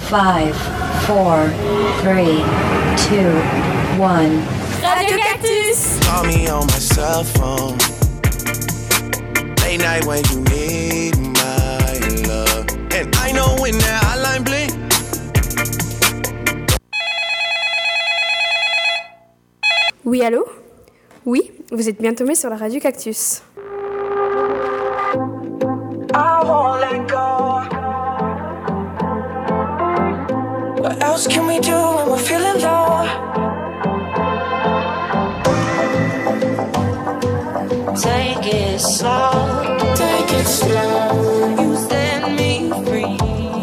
5, 4, 3, 2, 1. Radio Cactus! Call me on my cell phone. Late night when you need my love. And I know when that hotline bling. Oui, allô? Oui, vous êtes bien tombé sur la Radio Cactus. I won't let go. What else can we do when we're feeling low? Take it slow, take it slow. You set me free.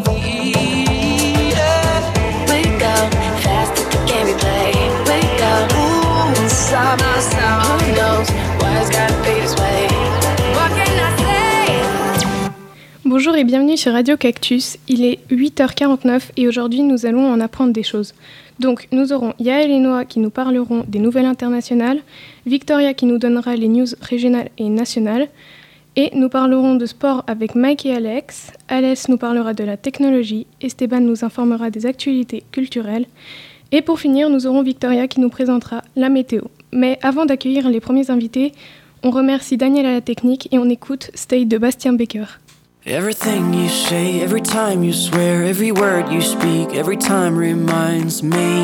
Yeah. Wake up, fast that you can't be played. Wake up, ooh, inside myself. Who knows why it's gotta be this way? What can I say? Bonjour et bienvenue sur Radio Cactus. Il est 8h49 et aujourd'hui nous allons en apprendre des choses. Donc nous aurons Yael et Noah qui nous parleront des nouvelles internationales, Victoria qui nous donnera les news régionales et nationales, et nous parlerons de sport avec Mike et Alex. Alès nous parlera de la technologie, Esteban nous informera des actualités culturelles, et pour finir nous aurons Victoria qui nous présentera la météo. Mais avant d'accueillir les premiers invités, on remercie Daniel à la technique et on écoute Stay de Bastien Baker. Everything you say, every time you swear, every word you speak, every time reminds me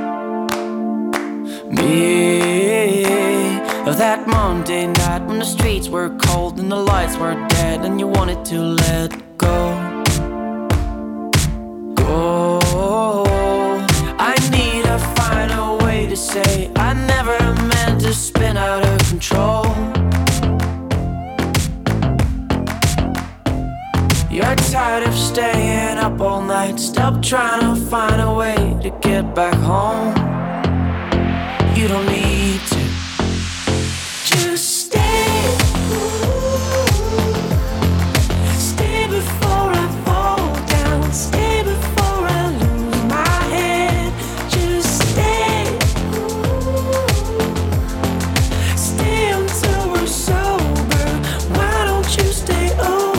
of that Monday night when the streets were cold and the lights were dead and you wanted to let go. I need to find a way to say I never meant to spin out of control. You're tired of staying up all night. Stop trying to find a way to get back home. You don't need to. Just stay. Stay before I fall down. Stay before I lose my head. Just stay. Stay until we're sober. Why don't you stay over?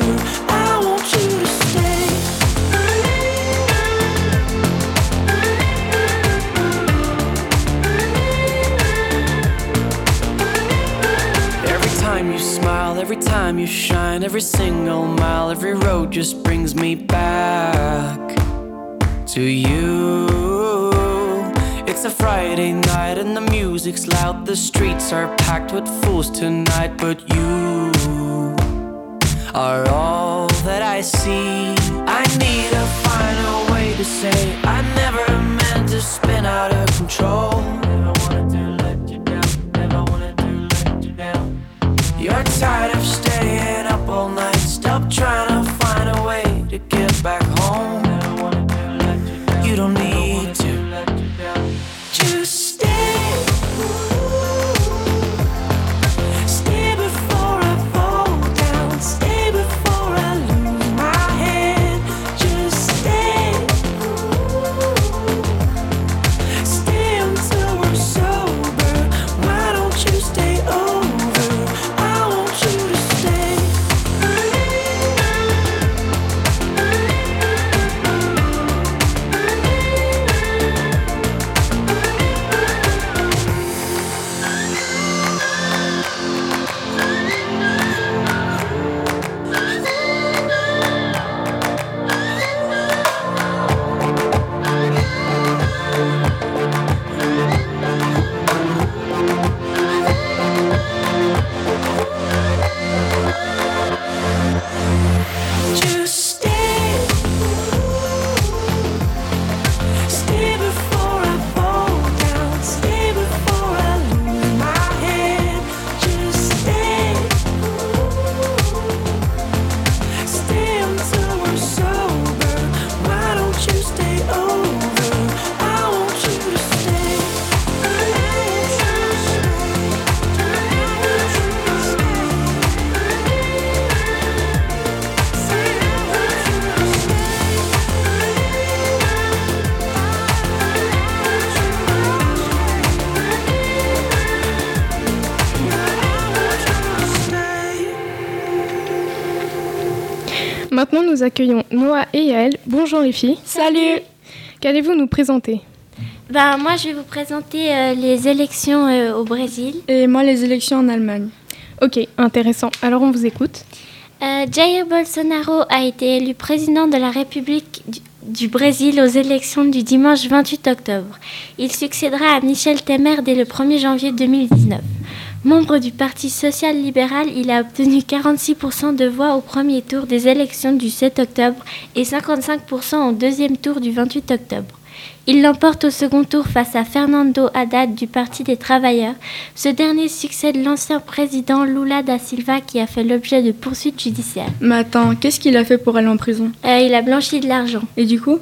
Every time you shine, every single mile, every road just brings me back to you. It's a Friday night and the music's loud. The streets are packed with fools tonight, but you are all that I see. I need to find a way to say I never meant to spin out of control. Never wanted to let you down, never wanted to let you down. You're tired of staying up all night. Stop trying to find a way to get back home. You don't need to. Just stay. Stay before I fall down. Stay before I lose my head. Just stay. Maintenant, nous accueillons Noah et Yael. Bonjour les filles. Salut. Qu'allez-vous nous présenter? Moi, je vais vous présenter les élections au Brésil. Et moi, les élections en Allemagne. Ok, intéressant. Alors, on vous écoute. Jair Bolsonaro a été élu président de la République du Brésil aux élections du dimanche 28 octobre. Il succédera à Michel Temer dès le 1er janvier 2019. Membre du Parti social-libéral, il a obtenu 46% de voix au premier tour des élections du 7 octobre et 55% au deuxième tour du 28 octobre. Il l'emporte au second tour face à Fernando Haddad du Parti des Travailleurs. Ce dernier succède l'ancien président Lula da Silva qui a fait l'objet de poursuites judiciaires. Mais attends, qu'est-ce qu'il a fait pour aller en prison? Il a blanchi de l'argent. Et du coup?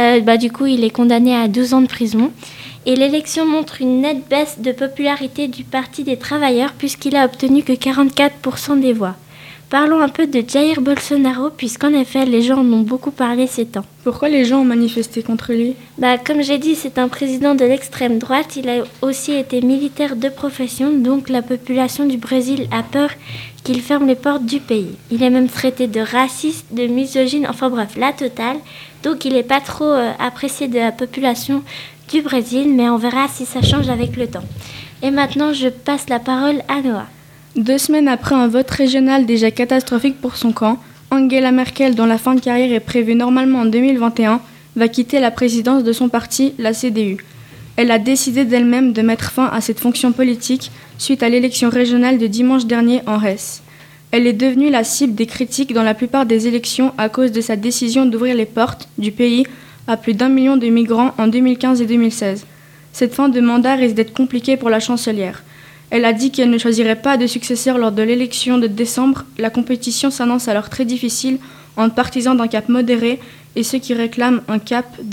Du coup, il est condamné à 12 ans de prison. Et l'élection montre une nette baisse de popularité du Parti des Travailleurs puisqu'il a obtenu que 44% des voix. Parlons un peu de Jair Bolsonaro puisqu'en effet, les gens en ont beaucoup parlé ces temps. Pourquoi les gens ont manifesté contre lui? Comme j'ai dit, c'est un président de l'extrême droite. Il a aussi été militaire de profession, donc la population du Brésil a peur qu'il ferme les portes du pays. Il est même traité de raciste, de misogyne, enfin bref, la totale. Donc il n'est pas trop apprécié de la population du Brésil, mais on verra si ça change avec le temps. Et maintenant, je passe la parole à Noah. 2 semaines après un vote régional déjà catastrophique pour son camp, Angela Merkel, dont la fin de carrière est prévue normalement en 2021, va quitter la présidence de son parti, la CDU. Elle a décidé d'elle-même de mettre fin à cette fonction politique suite à l'élection régionale de dimanche dernier en Hesse. Elle est devenue la cible des critiques dans la plupart des élections à cause de sa décision d'ouvrir les portes du pays à plus d'1 million de migrants en 2015 et 2016. Cette fin de mandat risque d'être compliquée pour la chancelière. Elle a dit qu'elle ne choisirait pas de successeur lors de l'élection de décembre. La compétition s'annonce alors très difficile entre partisans d'un cap modéré et ceux qui réclament un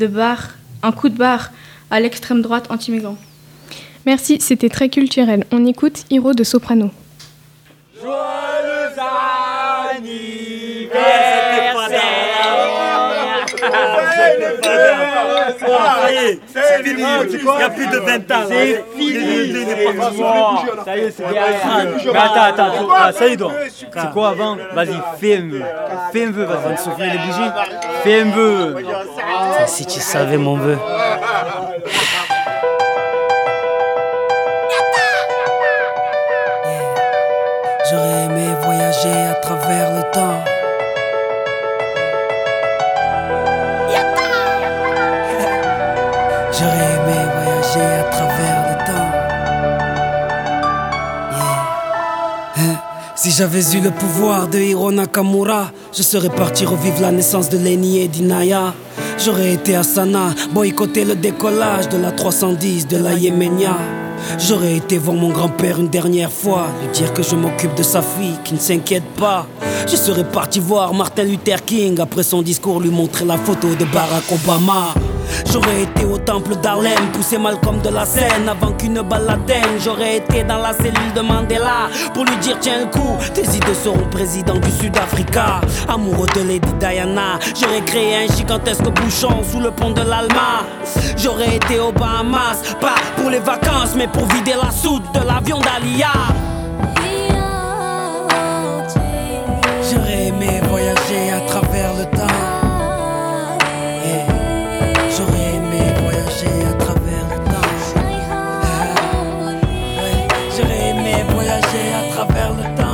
coup de barre à l'extrême droite anti-migrants. Merci, c'était très culturel. On écoute Hiro de Soprano. Joyeux c'est fini, il y a plus de 20 ans. C'est fini. Ça y est, c'est derrière. Attends, ça y est donc. C'est quoi avant? Vas-y, fais un vœu. Vas-y, souffler les bougies. Fais un vœu. Si tu savais mon vœu. J'aurais aimé voyager à travers le temps. J'aurais aimé voyager à travers le temps. Si j'avais eu le pouvoir de Hiro Nakamura, je serais parti revivre la naissance de Lenny et d'Inaya. J'aurais été à Sanaa, boycotter le décollage de la 310 de la Yéménia. J'aurais été voir mon grand-père une dernière fois, lui dire que je m'occupe de sa fille, qui ne s'inquiète pas. Je serais parti voir Martin Luther King, après son discours lui montrer la photo de Barack Obama. J'aurais été au temple d'Harlem, pousser Malcolm de la scène avant qu'une balle l'atteigne. J'aurais été dans la cellule de Mandela pour lui dire tiens le coup, tes idées seront président du Sud-Africa. Amoureux de Lady Diana, j'aurais créé un gigantesque bouchon sous le pont de l'Alma. J'aurais été aux Bahamas, pas pour les vacances mais pour vider la soute de l'avion d'Alia. J'aurais aimé voyager à travers le temps. J'aurais aimé voyager à travers le temps. J'aurais aimé voyager à travers le temps.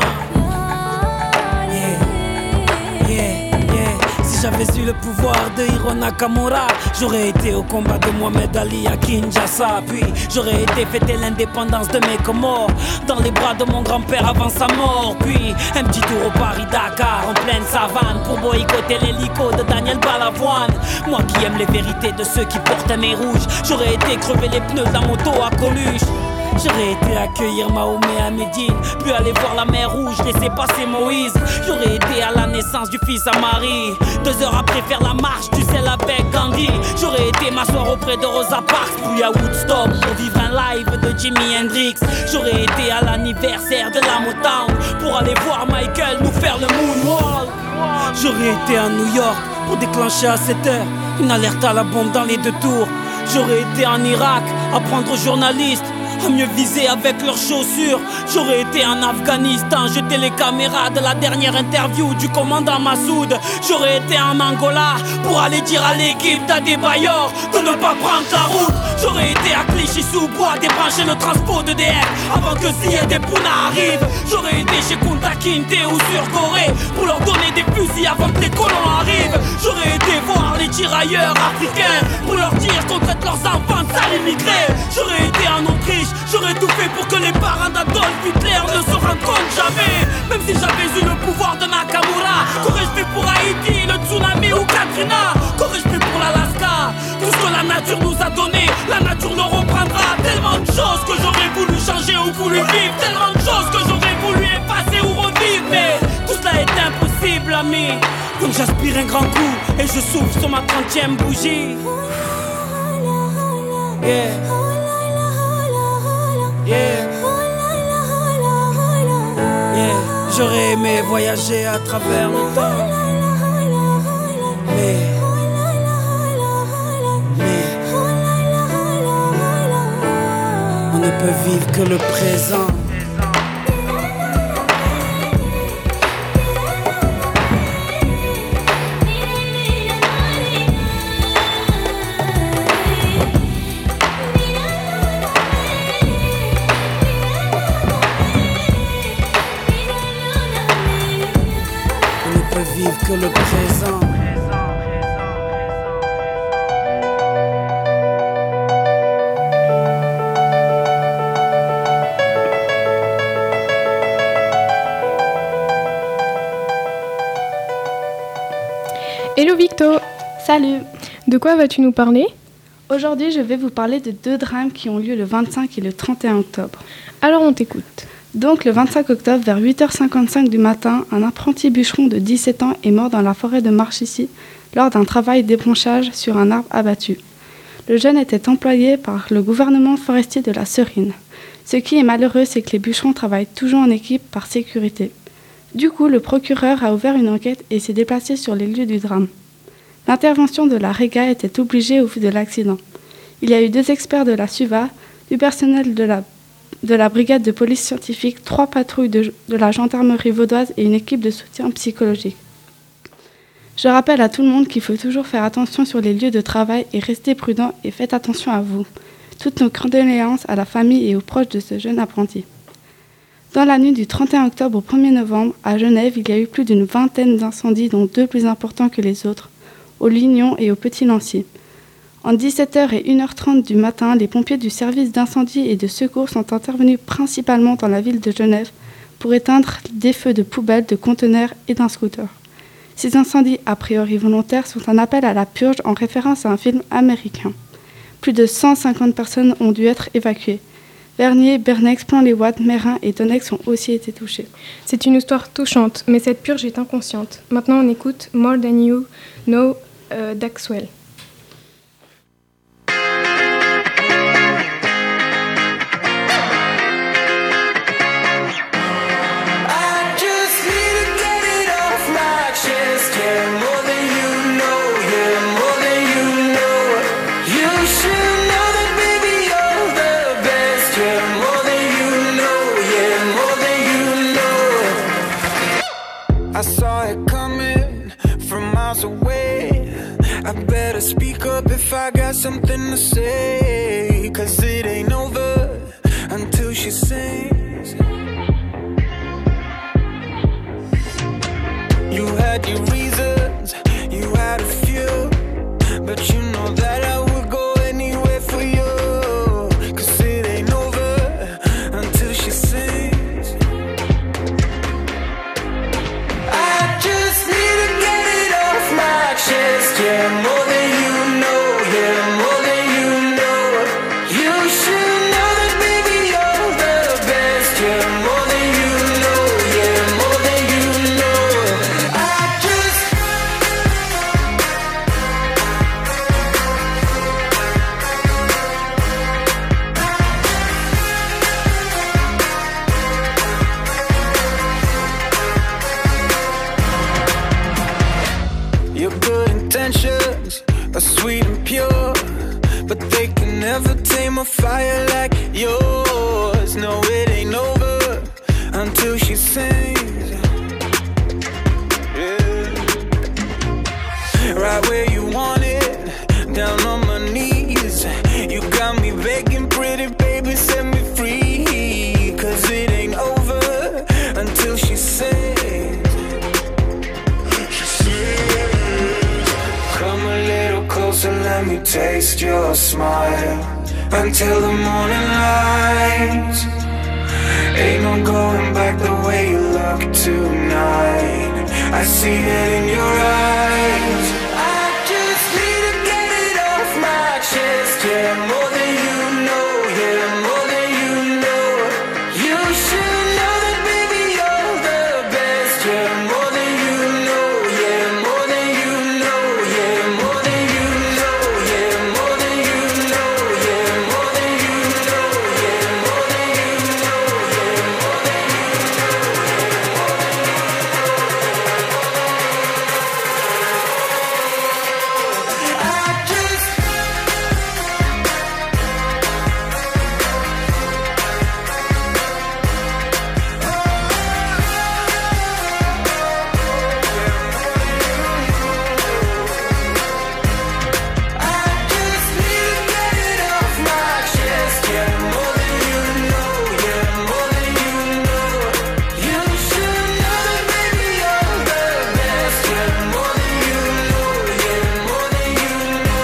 Si j'avais eu le pouvoir de Hiro Nakamura, j'aurais été au combat de Mohamed Ali à Kinshasa. Puis j'aurais été fêter l'indépendance de mes Comores dans les bras de mon grand-père avant sa mort. Puis un petit tour au Paris-Dakar en pleine savane pour boycotter l'hélico de Daniel Balavoine. Moi qui aime les vérités de ceux qui portent un nez rouge, j'aurais été crever les pneus de la moto à Coluche. J'aurais été accueillir Mahomet à Médine, puis aller voir la mer Rouge, laisser passer Moïse. J'aurais été à la naissance du fils à Marie, 2 heures après faire la marche du sel avec Gandhi. J'aurais été m'asseoir auprès de Rosa Parks, puis à Woodstock pour vivre un live de Jimi Hendrix. J'aurais été à l'anniversaire de la Motown pour aller voir Michael nous faire le moonwalk. J'aurais été à New York pour déclencher à 7 heures une alerte à la bombe dans les 2 tours. J'aurais été en Irak, apprendre aux journalistes à mieux viser avec leurs chaussures. J'aurais été en Afghanistan, jeter les caméras de la dernière interview du commandant Massoud. J'aurais été en Angola pour aller dire à l'équipe d'Adebayor de ne pas prendre la route. J'aurais été à Clichy-sous-Bois, débrancher le transport de DF avant que Ziyad et Pouna arrivent. J'aurais été chez Kunta Kinte ou sur Corée pour leur donner des fusils avant que les colons arrivent. J'aurais été voir les tirailleurs africains pour leur dire qu'on traite leurs enfants de sales immigrés. J'aurais été en Autriche, j'aurais tout fait pour que les parents d'Adolf Hitler ne se rendent compte jamais. Même si j'avais eu le pouvoir de Nakamura, qu'aurais-je fait pour Haïti, le tsunami ou Katrina? Qu'aurais-je fait pour l'Alaska? Tout ce que la nature nous a donné, la nature nous reprendra. Tellement de choses que j'aurais voulu changer ou voulu vivre, tellement de choses que j'aurais voulu effacer ou revivre. Mais tout cela est impossible, ami. Donc j'aspire un grand coup et je souffle sur ma 30e bougie. Yeah. Yeah. Yeah. J'aurais aimé voyager à travers le temps, mais on ne peut vivre que le présent. Vivre que le présent. Hello Victo. Salut. De quoi vas-tu nous parler? Aujourd'hui, je vais vous parler de 2 drames qui ont lieu le 25 et le 31 octobre. Alors on t'écoute. Donc le 25 octobre, vers 8h55 du matin, un apprenti bûcheron de 17 ans est mort dans la forêt de Marchissy lors d'un travail d'ébranchage sur un arbre abattu. Le jeune était employé par le gouvernement forestier de la Serine. Ce qui est malheureux, c'est que les bûcherons travaillent toujours en équipe par sécurité. Du coup, le procureur a ouvert une enquête et s'est déplacé sur les lieux du drame. L'intervention de la REGA était obligée au vu de l'accident. Il y a eu 2 experts de la SUVA, du personnel de la brigade de police scientifique, 3 patrouilles de la gendarmerie vaudoise et une équipe de soutien psychologique. Je rappelle à tout le monde qu'il faut toujours faire attention sur les lieux de travail et rester prudent et faites attention à vous. Toutes nos condoléances à la famille et aux proches de ce jeune apprenti. Dans la nuit du 31 octobre au 1er novembre, à Genève, il y a eu plus d'une vingtaine d'incendies, dont 2 plus importants que les autres, au Lignon et au Petit-Lancy. En 17h et 1h30 du matin, les pompiers du service d'incendie et de secours sont intervenus principalement dans la ville de Genève pour éteindre des feux de poubelles, de conteneurs et d'un scooter. Ces incendies, a priori volontaires, sont un appel à la purge en référence à un film américain. Plus de 150 personnes ont dû être évacuées. Vernier, Bernex, Plan-les-Ouates, Meyrin et Tonex ont aussi été touchés. C'est une histoire touchante, mais cette purge est inconsciente. Maintenant on écoute More Than You Know d'Axwell. Speak up if I got something to say, 'cause it ain't over until she sings. You had your reasons, you had a few, but you know that I would go anywhere for you, 'cause it ain't over until she sings. I just need to get it off my chest, yeah, more than you know. Your good intentions are sweet and pure, but they can never tame a fire like yours. No, it ain't over until she sings. Yeah. Right where you want it, down on my knees. You got me begging, pretty baby, set me free. 'Cause it ain't over until she sings. Come a little closer, let me taste your smile. Until the morning light. Ain't no going back the way you look tonight. I see it in your eyes. I just need to get it off my chest. Yeah, more than you know. Yeah, more than you know. You should know that, baby, you're the best. Yeah, more than you know. Yeah, more than you know. Yeah, more than you know. Yeah, more than you know. Yeah, more than you know. Yeah, more than you know. Yeah, more than you know. I just need to get it off my chest. Yeah, more than you know. Yeah, more than you know. You should know that, baby, you're the best. Yeah, more than you know. Yeah, more than you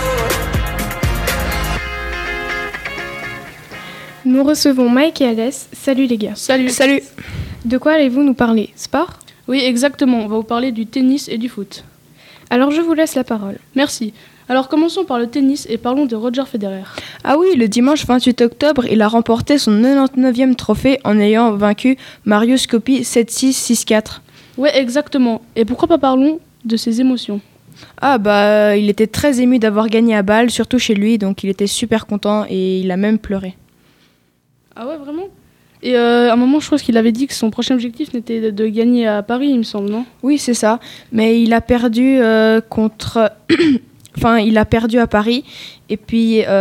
know. Nous recevons Mike et Alès. Salut les gars. Salut. De quoi allez-vous nous parler? Sport? Oui, exactement. On va vous parler du tennis et du foot. Alors je vous laisse la parole. Merci. Alors commençons par le tennis et parlons de Roger Federer. Ah oui, le dimanche 28 octobre, il a remporté son 99e trophée en ayant vaincu Marius Coppi 7-6, 6-4. Ouais, exactement. Et pourquoi pas parlons de ses émotions? Ah bah, il était très ému d'avoir gagné à Bâle, surtout chez lui, donc il était super content et il a même pleuré. Ah ouais, vraiment? Et à un moment, je pense qu'il avait dit que son prochain objectif n'était de gagner à Paris, il me semble, non? Oui, c'est ça, mais il a perdu contre... Enfin, il a perdu à Paris, et puis... Il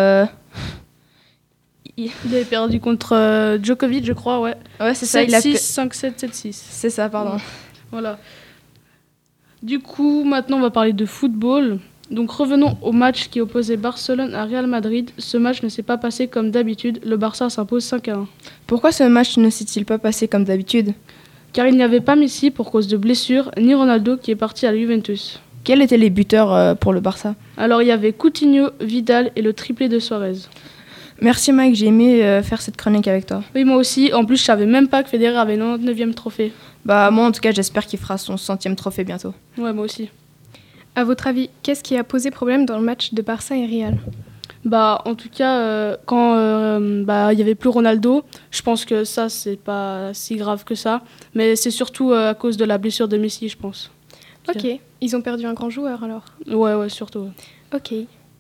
avait perdu contre Djokovic, je crois, ouais. Ouais, c'est ça, il a... 7-6, 5-7, 7-6. C'est ça, pardon. Voilà. Du coup, maintenant, on va parler de football. Donc, revenons au match qui opposait Barcelone à Real Madrid. Ce match ne s'est pas passé comme d'habitude. Le Barça s'impose 5-1. Pourquoi ce match ne s'est-il pas passé comme d'habitude? Car il n'y avait pas Messi pour cause de blessure, ni Ronaldo qui est parti à la Juventus. Quels étaient les buteurs pour le Barça? Alors, il y avait Coutinho, Vidal et le triplé de Suarez. Merci Mike, j'ai aimé faire cette chronique avec toi. Oui, moi aussi. En plus, je savais même pas que Federer avait 99e trophée. Bah moi en tout cas, j'espère qu'il fera son 100e trophée bientôt. Ouais, moi aussi. À votre avis, qu'est-ce qui a posé problème dans le match de Barça et Real? Bah, en tout cas, quand il y avait plus Ronaldo, je pense que ça, c'est pas si grave que ça. Mais c'est surtout à cause de la blessure de Messi, je pense. Ok, ils ont perdu un grand joueur alors. Ouais, surtout. Ouais. Ok.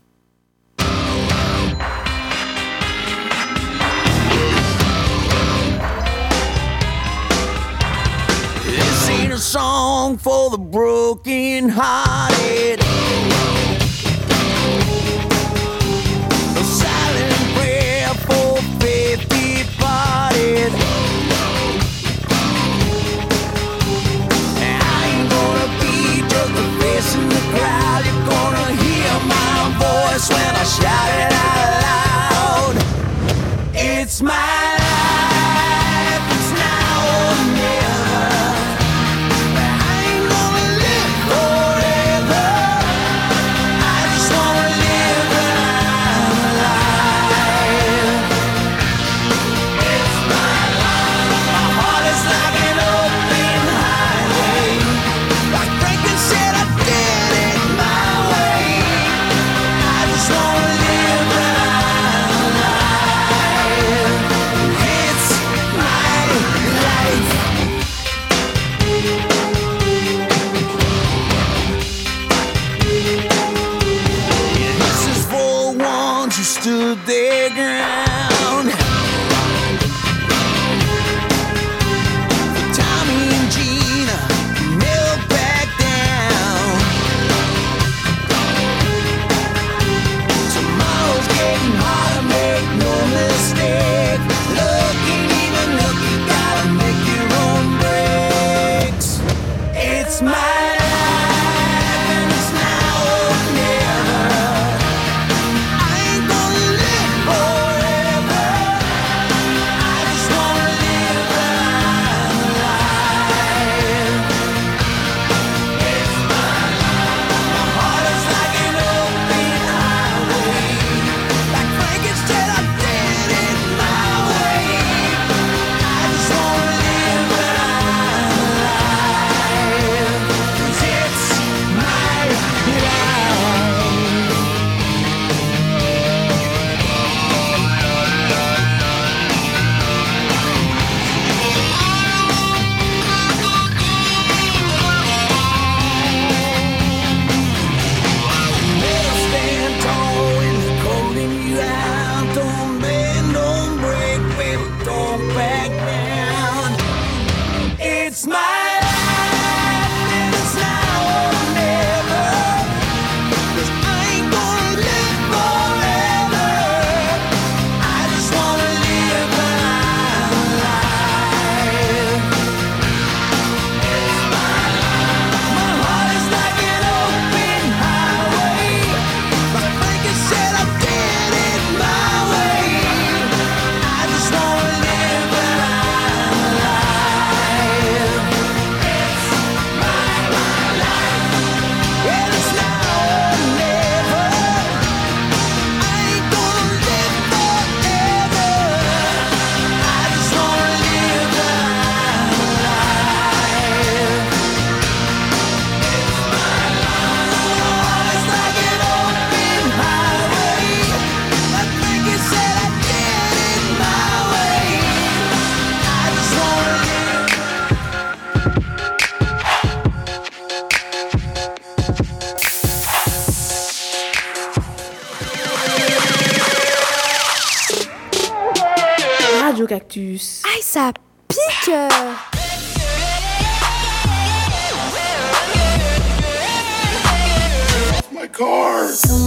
This ain't a song for the broken-hearted. A silent prayer for faith departed. And I ain't gonna be just a face in the crowd. You're gonna hear my voice when I shout it out loud. It's my life, it's now or never. Stood their ground. For Tommy and Gina never back down. Tomorrow's getting Radio Cactus. Aïe, ça pique. My car.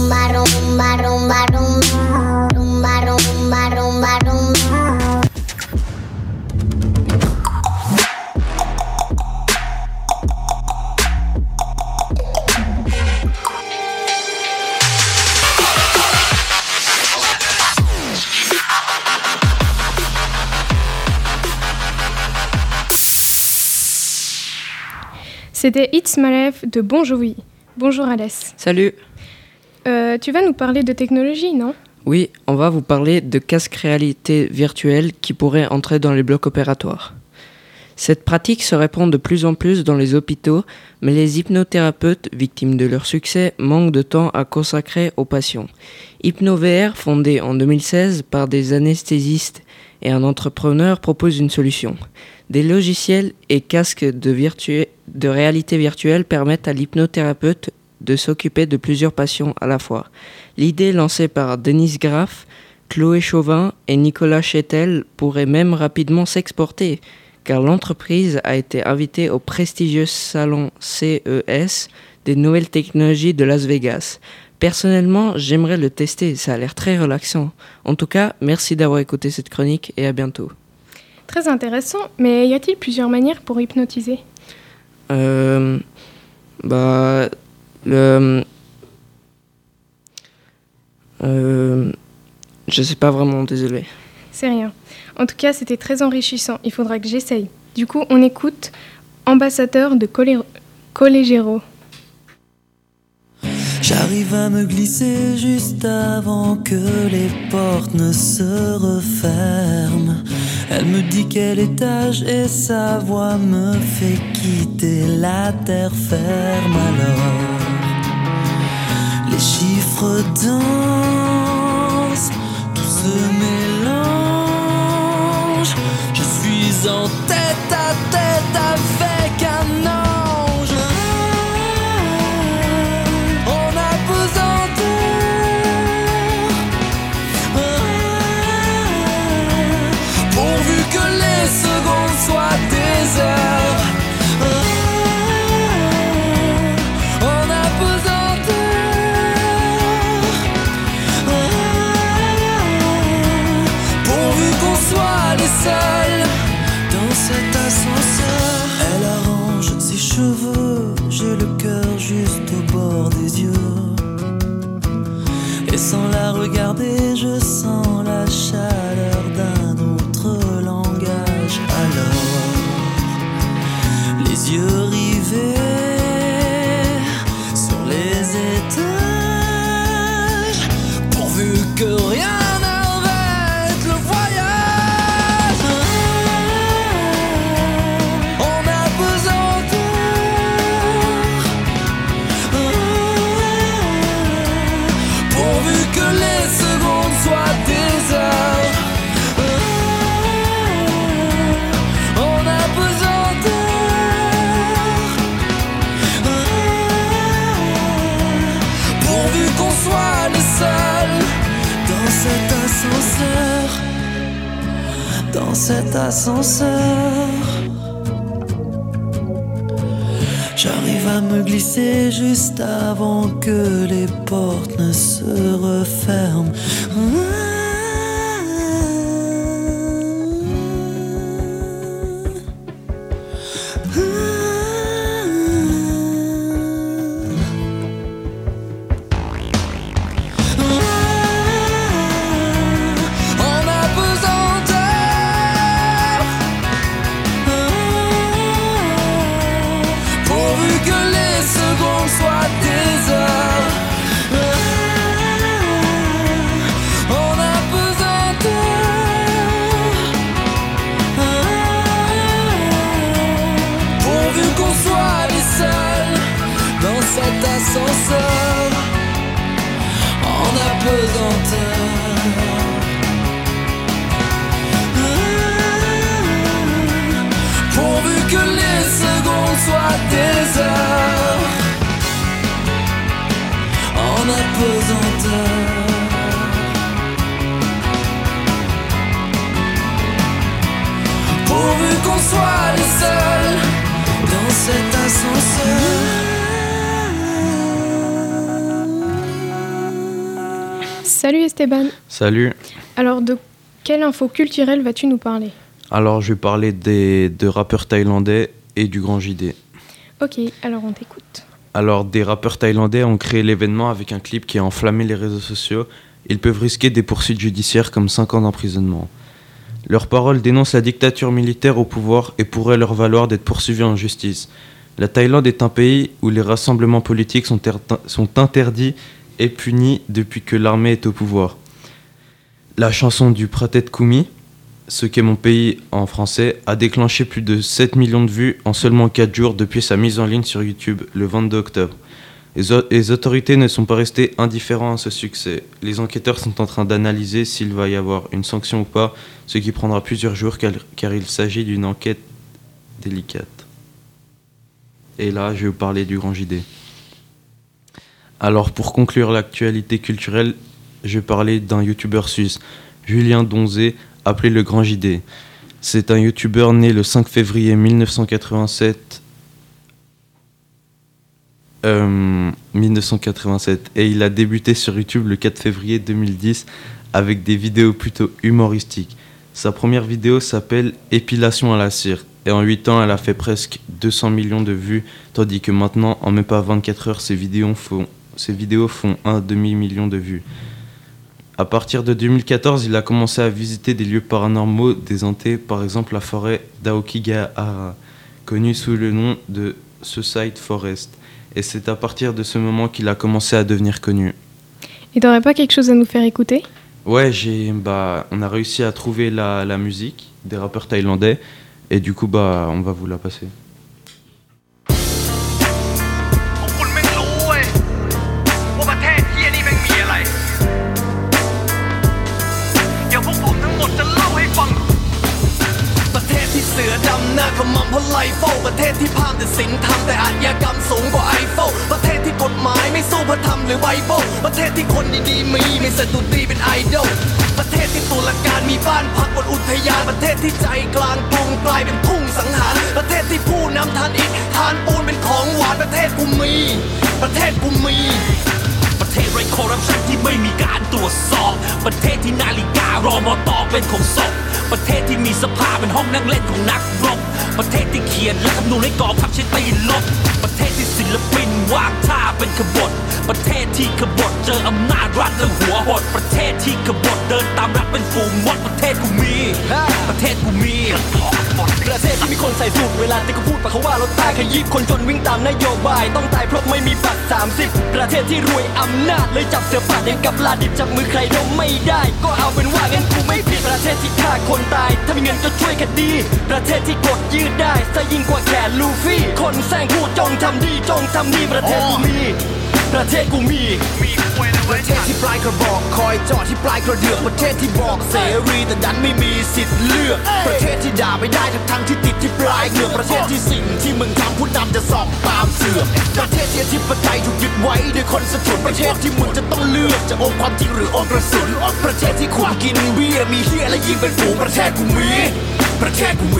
C'était It's My Life de Bon Jovi. Bonjour Alès. Salut. Tu vas nous parler de technologie, non ? Oui, on va vous parler de casques réalité virtuelle qui pourraient entrer dans les blocs opératoires. Cette pratique se répand de plus en plus dans les hôpitaux, mais les hypnothérapeutes, victimes de leur succès, manquent de temps à consacrer aux patients. HypnoVR, fondé en 2016 par des anesthésistes et un entrepreneur, propose une solution. Des logiciels et casques de réalité virtuelle permettent à l'hypnothérapeute de s'occuper de plusieurs patients à la fois. L'idée lancée par Denise Graff, Chloé Chauvin et Nicolas Chétel pourrait même rapidement s'exporter, car l'entreprise a été invitée au prestigieux salon CES des nouvelles technologies de Las Vegas. Personnellement, j'aimerais le tester, ça a l'air très relaxant. En tout cas, merci d'avoir écouté cette chronique et à bientôt. Très intéressant, mais y a-t-il plusieurs manières pour hypnotiser ? Je sais pas vraiment, désolé. C'est rien. En tout cas, c'était très enrichissant. Il faudra que j'essaye. Du coup, on écoute Ambassadeur de Colégero. J'arrive à me glisser juste avant que les portes ne se referment. Elle me dit quel étage et sa voix me fait quitter la terre ferme. Alors, les chiffres dansent, tout se mélange. Je suis en tête à tête avec un ange. Soit des heures, on a pesanteur, pourvu qu'on soit les seuls dans cet ascenseur. Elle arrange ses cheveux, j'ai le cœur juste au bord des yeux. Et sans la regarder, je sens la chaleur d'un autre langage. Alors, les yeux rivés sur les étages, pourvu que rien n'arrête le voyage. On a pesanteur, pourvu que les secondes soient des heures. Soit les seuls dans cet ascenseur, dans cet ascenseur. J'arrive à me glisser juste avant que les portes ne se referment. Pourvu que les secondes soient des heures en apesanteur. toi le seul dans cet ascenseur. Salut Esteban. Salut. Alors de quelle info culturelle vas-tu nous parler? Alors je vais parler de rappeurs thaïlandais et du Grand JD. Ok, alors on t'écoute. Alors des rappeurs thaïlandais ont créé l'événement avec un clip qui a enflammé les réseaux sociaux. Ils peuvent risquer des poursuites judiciaires comme 5 ans d'emprisonnement. Leurs paroles dénoncent la dictature militaire au pouvoir et pourraient leur valoir d'être poursuivis en justice. La Thaïlande est un pays où les rassemblements politiques sont interdits et punis depuis que l'armée est au pouvoir. La chanson du Pratet Kumi, ce qu'est mon pays en français, a déclenché plus de 7 millions de vues en seulement 4 jours depuis sa mise en ligne sur YouTube le 22 octobre. Les autorités ne sont pas restées indifférentes à ce succès. Les enquêteurs sont en train d'analyser s'il va y avoir une sanction ou pas, ce qui prendra plusieurs jours car il s'agit d'une enquête délicate. Et là, je vais vous parler du Grand JD. Alors, pour conclure l'actualité culturelle, je vais parler d'un youtubeur suisse, Julien Donzé, appelé le Grand JD. C'est un youtubeur né le 5 février 1987 et il a débuté sur YouTube le 4 février 2010 avec des vidéos plutôt humoristiques. Sa première vidéo s'appelle Épilation à la cire et en 8 ans elle a fait presque 200 millions de vues, tandis que maintenant en même pas 24 heures ses vidéos font un demi-million de vues. À partir de 2014, il a commencé à visiter des lieux paranormaux des Antilles, par exemple la forêt d'Aokigahara, connue sous le nom de Suicide Forest. Et c'est à partir de ce moment qu'il a commencé à devenir connu. Et t'aurais pas quelque chose à nous faire écouter? Ouais, on a réussi à trouver la musique des rappeurs thaïlandais, et du coup, on va vous la passer. เสือดำหน้าขมำเพราะไล่เฝ้าประเทศที่พามแต่ศีลธรรมแต่อาชญากรรมสูงกว่าไอเฝ้าประเทศที่กฎหมายไม่สู้พระธรรมหรือไบเบิลประเทศที่คนดีๆมีสตุตีเป็นไอดอลประเทศที่ตุลาการมีบ้านพักบนอุทยานประเทศที่ใจกลางกรุงกลายเป็นทุ่งสังหารประเทศที่ผู้นำทานอิฐทานปูนเป็นของหวานประเทศกูมีประเทศกูมีประเทศไร้คอร์รัปชันที่ไม่มีการตรวจสอบประเทศที่นาฬิการอมตเป็นของศพประเทศที่มีสภาเป็นห้องนั่งเล่นของนักรบประเทศที่เขียนรัฐธรรมนูญให้กองทัพใช้ตีลบประเทศที่ศิลปินวางท่าเป็นขบฏประเทศที่ขบฏเจออำนาจรัฐแล้วหัวหดประเทศที่ขบฏเดินตามรัฐเป็นฝูงมดประเทศกูมีประเทศกูมีประเทศที่มีคนใส่สูทเวลาที่เขาพูดปะเขาว่ารถตายขยี้คนจนวิ่งตามนโยบายต้องตายเพราะไม่มีบัตร30ประเทศที่รวยอำนาจเลยจับเสือป่ายังกับลาดิบจับมือใครดมไม่ได้ก็เอาเป็นว่างั้นกูไม่ผิดประเทศที่ฆ่าคนตายถ้ามีเงินก็ช่วยคดีประเทศที่กดยืดได้ซะยิ่งกว่าแขนลูฟี่คนแซงพูดจงทำดีประเทศกูมีประเทศกูมีประเทศที่ปลายกระบอกคอยจอดที่ปลายกระเดือกประเทศที่บอกเสรีแต่ดันไม่มีสิทธิ์เลือกประเทศที่ด่าไม่ได้ทั้งที่ติดที่ปลายเหงือกประเทศที่สิ่งที่มึงทำผู้นำจะสอบตามเสือกประเทศที่อธิปไตยถูกยึดไว้ด้วยคนสะทุนประเทศที่มึงจะต้องเลือกจะอมความจริงหรืออมกระสุนประเทศที่คุณกินเบียร์มีเหี้ยและยิงเป็นฝูงประเทศกูมีประเทศกูมี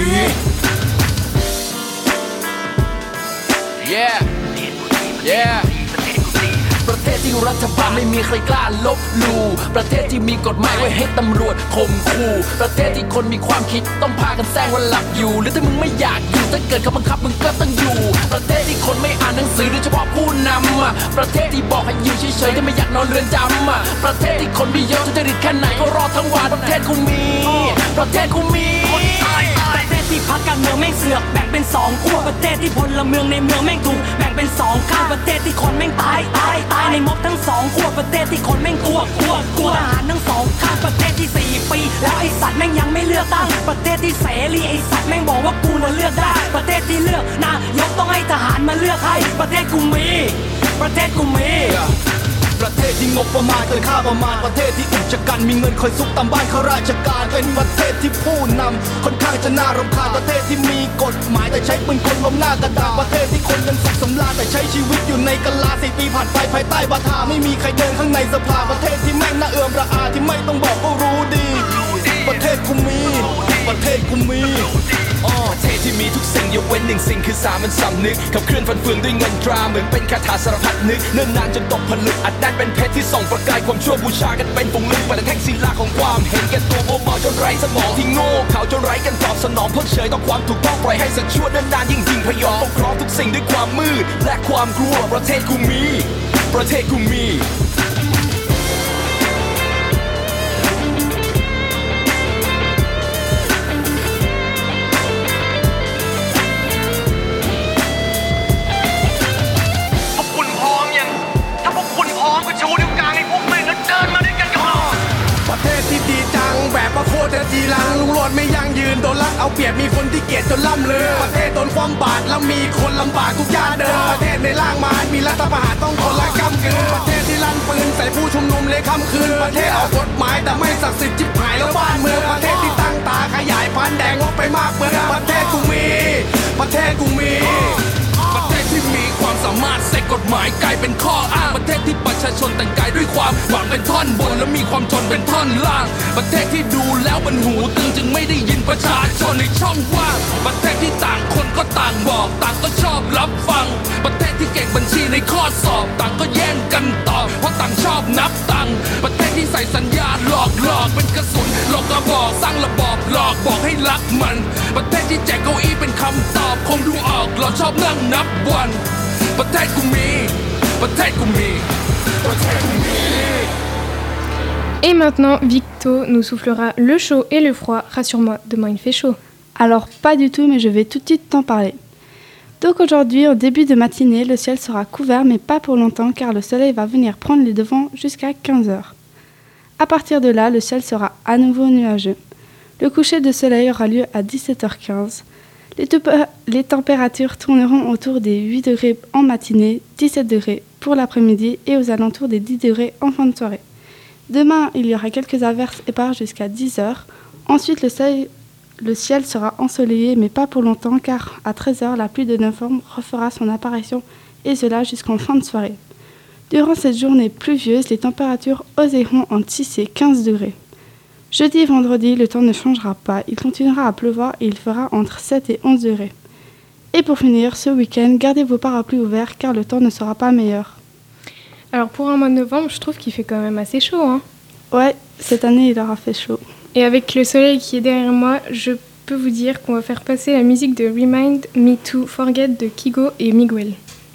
Yeah ประเทศที่รัฐบาลไม่มีใครกล้าลบลู่ประเทศที่มีกฎหมายไว้ให้ตำรวจข่มขู่ประเทศที่คนมีความคิดต้องพากันแซงว่าหลับอยู่หรือถ้ามึงไม่อยากอยู่ถ้าเกิดเขาบังคับมึงก็ต้องอยู่ประเทศที่คนไม่อ่านหนังสือโดยเฉพาะผู้นำประเทศที่บอกให้อยู่เฉยๆถ้าไม่อยากนอนเรือนจำประเทศที่คนมีเยอะทุจริตแค่ไหนก็รอทั้งวันประเทศกูมีประเทศกูมีประเทศที่พรรคการเมืองแม่งเสือกแบ่งเป็น2ขั้วประเทศที่พลเมืองในเมืองแม่งถูกแบ่งเป็น2ข้างประเทศที่คนแม่งตายในม็อบทั้ง2ขั้วประเทศที่คนแม่งกลัวทหารทั้ง2ข้างประเทศที่4ปีแล้วไอ้สัตว์แม่งยังไม่เลือกตั้งประเทศที่เสรีไอ้สัตว์แม่งบอกว่ากูน่ะเลือกได้ประเทศที่เลือกนายกต้องให้ทหารมาเลือกให้ประเทศกูมีประเทศกูมีประเทศที่งบประมาณเกินค่าประมาณประเทศที่อุกชะกันมีเงินคอยซุกตามบ้านข้าราชการเป็นประเทศที่ผู้นำค่อนข้างจะน่ารำคาญประเทศที่มีกฎหมายแต่ใช้ปืนกลล้มหน้ากระดาษประเทศที่คนยังสุขสำราญแต่ใช้ชีวิตอยู่ในกะลา4 ปีผ่านไปภายใต้บาทาไม่มีใครเดินข้างในสภาประเทศที่แม่งน่าเอื่อมระอาที่ไม่ต้องบอกก็รู้ดีประเทศกูมีประเทศกูมีประเทศที่สิ่งคือสามัญสำนึกขับเคลื่อนฟันเฟืองด้วยเงินตราเหมือนเป็นคาถาสารพัดนึกเนิ่นนานจนตกผลึกอัดแน่นเป็นเพชรที่ส่องประกายความชั่วบูชากันเป็นฝูงลึกแต่แท่งศิลาของความเห็นแก่ตัวโมเมาจนไร้สมองที่โง่เขลาจนไร้กันตอบสนองเพิกเฉยต่อความถูกต้องปล่อยให้สัตว์ชั่วเนิ่นนานยิ่งยิงพยองปกครองทุกสิ่งด้วยความมืดและความกลัวประเทศกูมีประเทศกูมีแบบว่าโคตรจะจีรังลุงโลดไม่ยั่งยืนโดนลักเอาเปรียบมีคนที่เกลียดจนล่ำลือประเทศโดนความบาดแล้วมีคนลำบากทุกย่าเดินประเทศในล่างมารมีรัฐประหารต้องคนละกำกืนประเทศที่ลั่นปืนใส่ผู้ชุมนุมเลยค่ำคืนประเทศออกกฎหมายแต่ไม่ศักดิ์สิทธิ์จิบหายแล้วบ้านเมืองประเทศที่ตั้งตาขยายพันธุ์แดงงบไปมากเมืองประเทศกูมีประเทศกูมีประเทศที่มีความสามารถเสกกฎหมายกลายเป็นข้ออ้างประเทศที่ประชาชนแต่งกายด้วยความหวังเป็นท่อนบนและมีความจนเป็นท่อนล่างประเทศที่ดูแล้วมันหูตึงจึงไม่ได้ยินประชาชนในช่องว่างประเทศที่ต่างคนก็ต่างบอกต่างก็ชอบรับฟังประเทศที่เก่งบัญชีในข้อสอบต่างก็แย่งกันตอบเพราะต่างชอบนับตังค์ประเทศที่ใส่สัญญาหลอกเป็นกระสุนหลอกกระบอกสร้างระบอบหลอกบอกให้รักมันประเทศที่แจกเก้าอี้เป็นคำตอบคงดูออกเราชอบนั่งนับวันประเทศกูมีประเทศกูมีประเทศกูมี Et maintenant, Victo nous soufflera le chaud et le froid. Rassure-moi, demain il fait chaud. Alors pas du tout, mais je vais tout de suite t'en parler. Donc aujourd'hui, au début de matinée, le ciel sera couvert, mais pas pour longtemps, car le soleil va venir prendre les devants jusqu'à 15h. À partir de là, le ciel sera à nouveau nuageux. Le coucher de soleil aura lieu à 17h15. Les températures tourneront autour des 8 degrés en matinée, 17 degrés pour l'après-midi et aux alentours des 10 degrés en fin de soirée. Demain, il y aura quelques averses éparses jusqu'à 10h. Ensuite, le ciel sera ensoleillé, mais pas pour longtemps, car à 13h, la pluie de novembre refera son apparition, et cela jusqu'en fin de soirée. Durant cette journée pluvieuse, les températures oscilleront entre 6 et 15 degrés. Jeudi et vendredi, le temps ne changera pas, il continuera à pleuvoir et il fera entre 7 et 11 degrés. Et pour finir, ce week-end, gardez vos parapluies ouverts, car le temps ne sera pas meilleur. Alors pour un mois de novembre, je trouve qu'il fait quand même assez chaud, hein. Ouais, cette année il aura fait chaud. Et avec le soleil qui est derrière moi, je peux vous dire qu'on va faire passer la musique de Remind Me to Forget de Kygo et Miguel.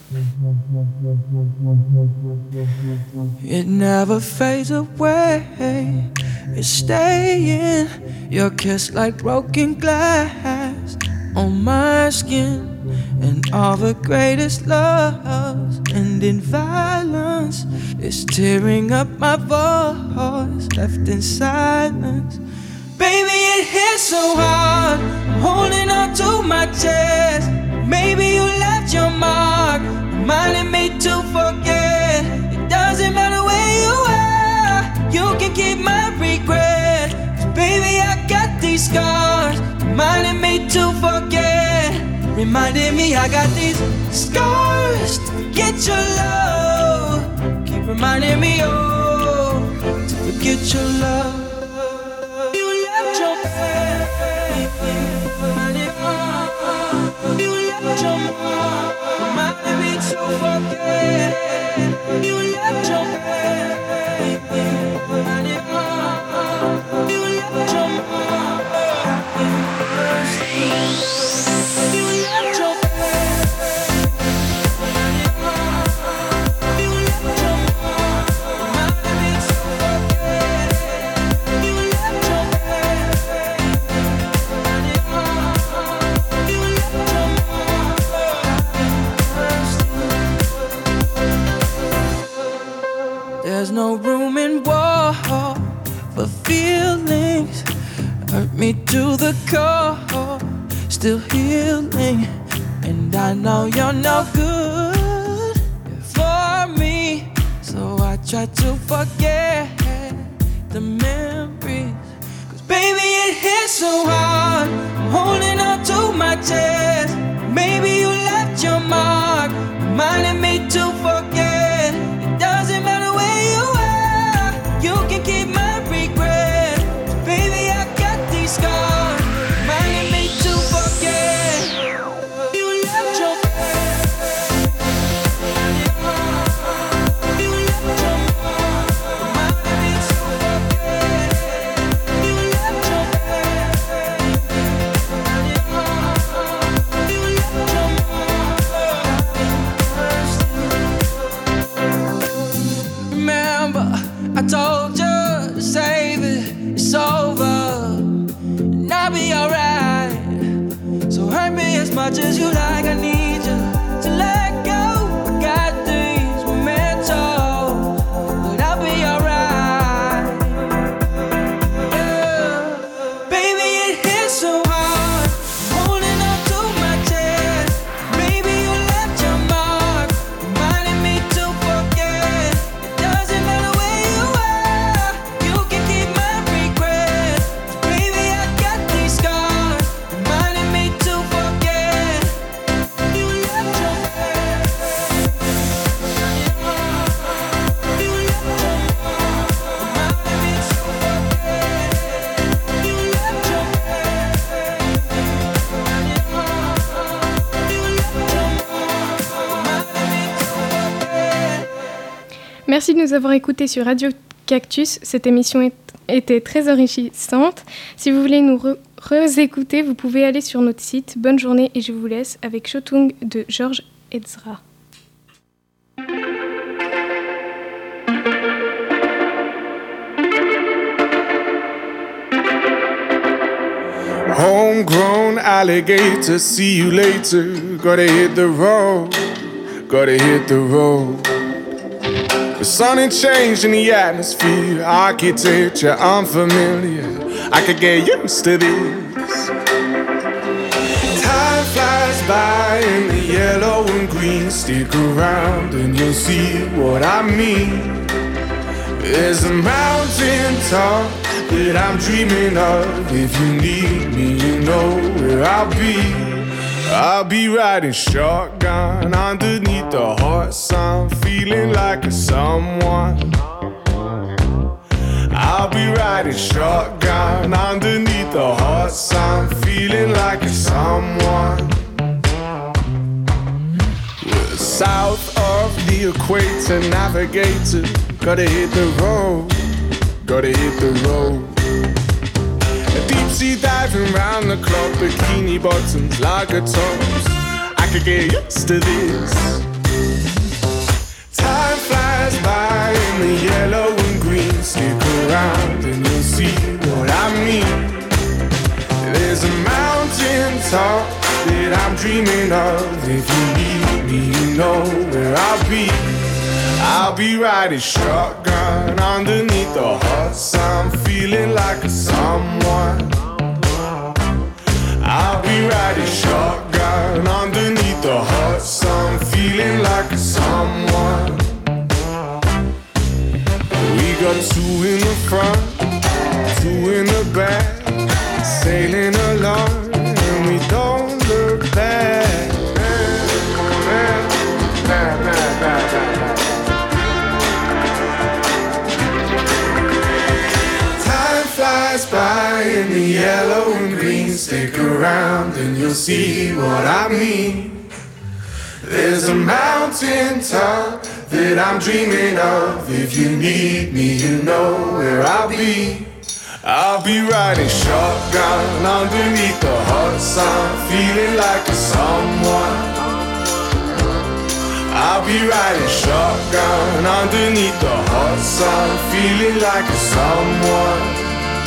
It never fades away, it's staying. Your kiss like broken glass on my skin. And all the greatest loves end in violence. It's tearing up my voice, left in silence. Baby, it hits so hard, I'm holding on to my chest. Maybe you left your mark, reminding me to forget. It doesn't matter where you are, you can keep my regret. 'Cause baby, I got these scars, reminding me to forget. Reminding me I got these scars to forget your love. Keep reminding me, oh, to forget your love. You left your baby, reminding me. You left your mom, reminding me to forget. You left your baby, reminding me. You left your mom. There's no room in war for feelings. Hurt me to the core, still healing. And I know you're no good for me, so I try to forget the memories. 'Cause baby, it hits so hard, I'm holding on to my chest. Maybe you left your mark, reminding me to forget. It doesn't matter where you are, you can keep my regret. 'Cause baby, I got these scars, reminding me to forget. You to save it. It's over, and I'll be alright. So hurt me as much as you like. I need you to let go. I got things we're meant to, but I'll be alright. Yeah. Baby, it hits so hard, holding up to my chest. Maybe you left your mark, reminding me to forget. It doesn't matter where you are, you can keep my regrets. Baby, I got these scars, reminding me to forget. You left your mark. You left your mark, reminding me to forget. You left your Merci de nous avoir écoutés sur Radio Cactus. Cette émission était très enrichissante. Si vous voulez nous réécouter, vous pouvez aller sur notre site. Bonne journée et je vous laisse avec Shotung de Georges Ezra. Homegrown alligator, see you later. Gotta hit the road, gotta hit the road. The sun ain't changed in the atmosphere, architecture unfamiliar. I could get used to this. Time flies by in the yellow and green. Stick around and you'll see what I mean. There's a mountain top that I'm dreaming of. If you need me, you know where I'll be. I'll be riding shotgun underneath the hot sun, feeling like a someone. I'll be riding shotgun underneath the hot sun, feeling like a someone. We're south of the equator, navigator. Gotta hit the road, gotta hit the road. Deep sea diving round the clock, bikini bottoms, lager tops. I could get used to this. Time flies by in the yellow and green. Stick around and you'll see what I mean. There's a mountain top that I'm dreaming of. If you need me, you know where I'll be. I'll be riding shotgun underneath the hot sun, feeling like a someone. I'll be riding shotgun underneath the hot sun, feeling like a someone. We got two in the front, two in the back, sailing along and we don't look back. Flies by in the yellow and green. Stick around and you'll see what I mean. There's a mountain top that I'm dreaming of. If you need me, you know where I'll be. I'll be riding shotgun underneath the hot sun, feeling like a someone. I'll be riding shotgun underneath the hot sun, feeling like a someone.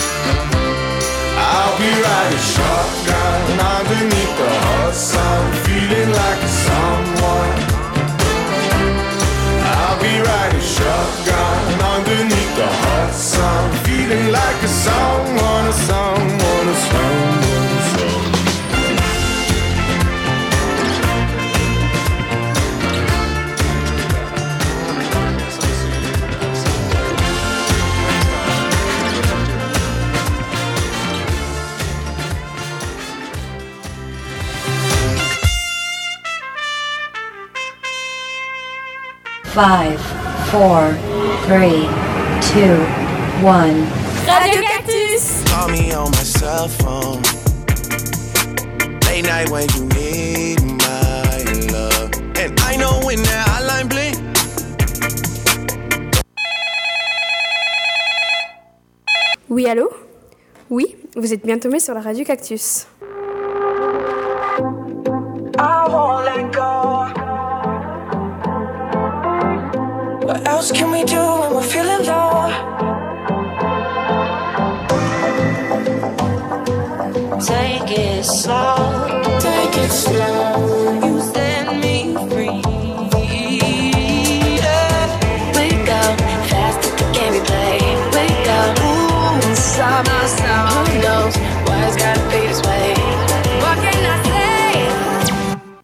I'll be riding shotgun underneath the hot sun, feeling like a someone. I'll be riding shotgun underneath the hot sun, feeling like a someone, a someone, a someone, a someone. Five, four, three, two, one. Radio Cactus. Call me on my cell phone. Late night when you need my love. And I know when that hotline blink. Oui, allô? Oui, vous êtes bien tombé sur la Radio Cactus. I won't let go. What else can we do when we're feeling low? get soft.